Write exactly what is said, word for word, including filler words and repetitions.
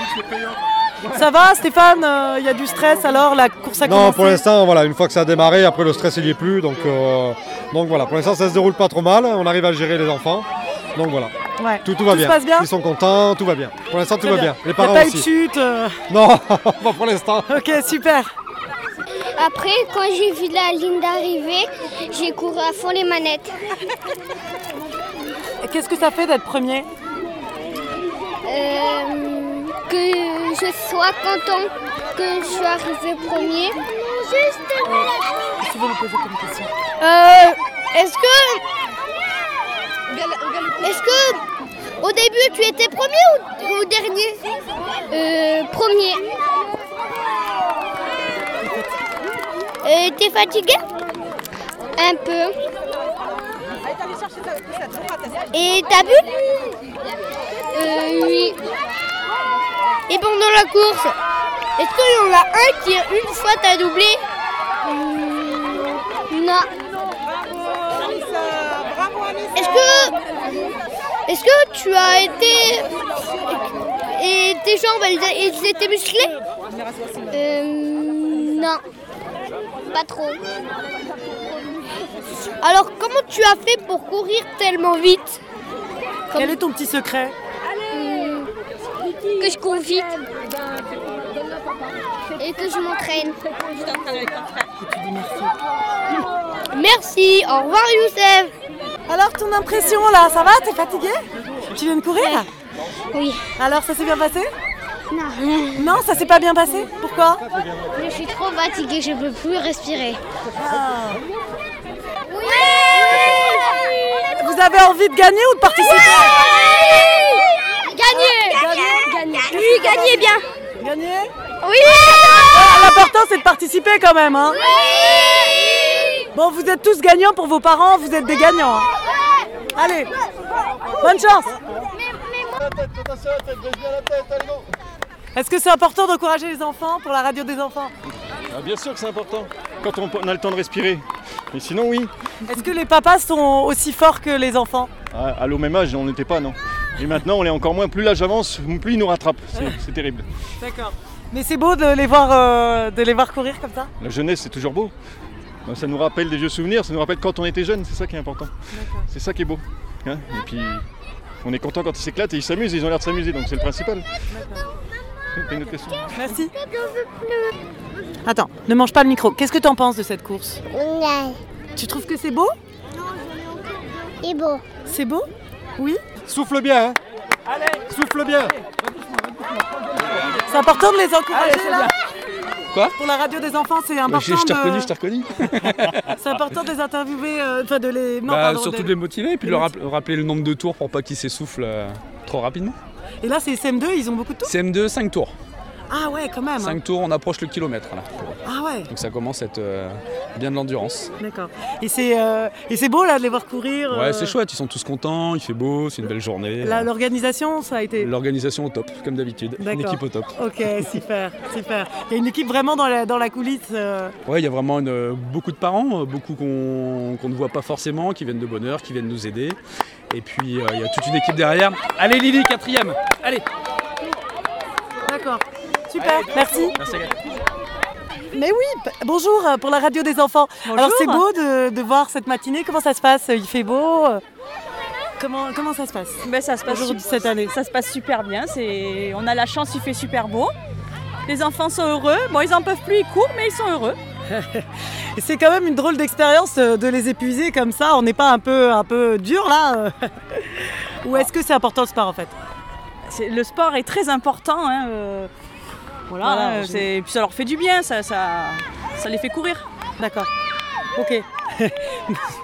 Ça va Stéphane, il euh, y a du stress alors, la course a commencé? Non, pour l'instant, voilà, une fois que ça a démarré, après le stress il n'y est plus. Donc, euh, donc voilà, pour l'instant ça se déroule pas trop mal, on arrive à gérer les enfants. Donc voilà, ouais. tout, tout va tout bien. Se passe bien. Ils sont contents, tout va bien. Pour l'instant tout Très va bien. bien. Les parents y a pas aussi. eu de chute euh... Non, pas pour l'instant. Ok, super. Après, quand j'ai vu la ligne d'arrivée, j'ai couru à fond les manettes. Qu'est-ce que ça fait d'être premier? euh, Que je sois content que je suis arrivée premier. Juste... Qu'est-ce que tu veux me poser comme question? Euh, est-ce que... Est-ce que... Au début, tu étais premier ou, ou dernier? euh, Premier. Euh, t'es fatigué? Un peu. Et t'as bu? Euh, oui. Et pendant la course, est-ce qu'il y en a un qui, une fois, t'a doublé? mmh, Non. Est-ce que... Est-ce que tu as été... Et tes jambes, elles, elles étaient musclées? Euh... Non. Pas trop. Alors, comment tu as fait pour courir tellement vite? Comme... Quel est ton petit secret? Hum, que je cours vite. Et que je m'entraîne. Et tu dis merci. Merci. Au revoir, Youssef. Alors, ton impression là, ça va? T'es fatigué? Tu viens de courir? Oui. Alors, ça s'est bien passé? Non. Non, ça s'est pas bien passé? Pourquoi? Je suis trop fatiguée, je peux plus respirer. Ah. Oui. Vous avez envie de gagner ou de participer? Oui. Gagner. Gagner. Gagner. Oui, gagner bien. Gagner? Oui. Ah, l'important c'est de participer quand même, hein? Oui. Bon, vous êtes tous gagnants pour vos parents, vous êtes des gagnants. Hein. Allez, bonne chance. Est-ce que c'est important d'encourager les enfants pour la radio des enfants? Ah, bien sûr que c'est important, quand on a le temps de respirer. Mais sinon, oui. Est-ce que les papas sont aussi forts que les enfants? Ah, à l'au même âge, on n'était pas, non. Et maintenant, on l'est encore moins. Plus l'âge avance, plus il nous rattrape. C'est, c'est terrible. D'accord. Mais c'est beau de les voir, euh, de les voir courir comme ça? La jeunesse, c'est toujours beau. Ça nous rappelle des vieux souvenirs, ça nous rappelle quand on était jeune, c'est ça qui est important. D'accord. C'est ça qui est beau. Hein, et puis, on est content quand ils s'éclatent et ils s'amusent, ils ont l'air de s'amuser, donc c'est le principal. D'accord. T'as une autre question? Merci. Attends, ne mange pas le micro. Qu'est-ce que tu en penses de cette course? Non. Tu trouves que c'est beau? C'est beau. C'est beau? Oui. Souffle bien, hein. Allez, souffle bien. C'est important de les encourager. Allez, là. Quoi? Pour la radio des enfants, c'est important. Bah, je t'ai de... reconnu, je t'ai reconnu. C'est important de les interviewer, enfin euh, de les. Non, bah, pardon, surtout de... de les motiver et puis de leur rapp- rappeler le nombre de tours pour pas qu'ils s'essoufflent euh, trop rapidement. Et là, c'est C M deux, ils ont beaucoup de tours? C M deux, cinq tours. Ah ouais, quand même. cinq hein. tours, on approche le kilomètre là. Ah ouais. Donc ça commence à être euh, bien de l'endurance. D'accord. Et c'est, euh, et c'est beau là de les voir courir. Ouais, euh... c'est chouette, ils sont tous contents, il fait beau, c'est une belle journée. La, l'organisation, ça a été. L'organisation au top, comme d'habitude. D'accord. Une équipe au top. Ok, super, super. Il y a une équipe vraiment dans la, dans la coulisse. Euh... Ouais, il y a vraiment une, beaucoup de parents, beaucoup qu'on, qu'on ne voit pas forcément, qui viennent de bonne heure, qui viennent nous aider. Et puis euh, il y a toute une équipe derrière. Allez Lily, quatrième. Allez. D'accord. Super, merci. Merci. Mais oui, p- bonjour pour la radio des enfants. Bonjour. Alors c'est beau de, de voir cette matinée, comment ça se passe? Il fait beau? Comment, comment ça se passe? Ben, ça se passe Aujourd'hui, su- cette année. Ça se passe super bien, c'est... on a la chance, il fait super beau. Les enfants sont heureux, bon ils en peuvent plus, ils courent mais ils sont heureux. C'est quand même une drôle d'expérience de les épuiser comme ça, on n'est pas un peu, un peu dur là? Ou est-ce que c'est important le sport en fait? C'est... Le sport est très important, hein, euh... voilà, Voilà, hein, je- c'est... puis ça leur fait du bien, ça, ça... ça les fait courir. D'accord, ok.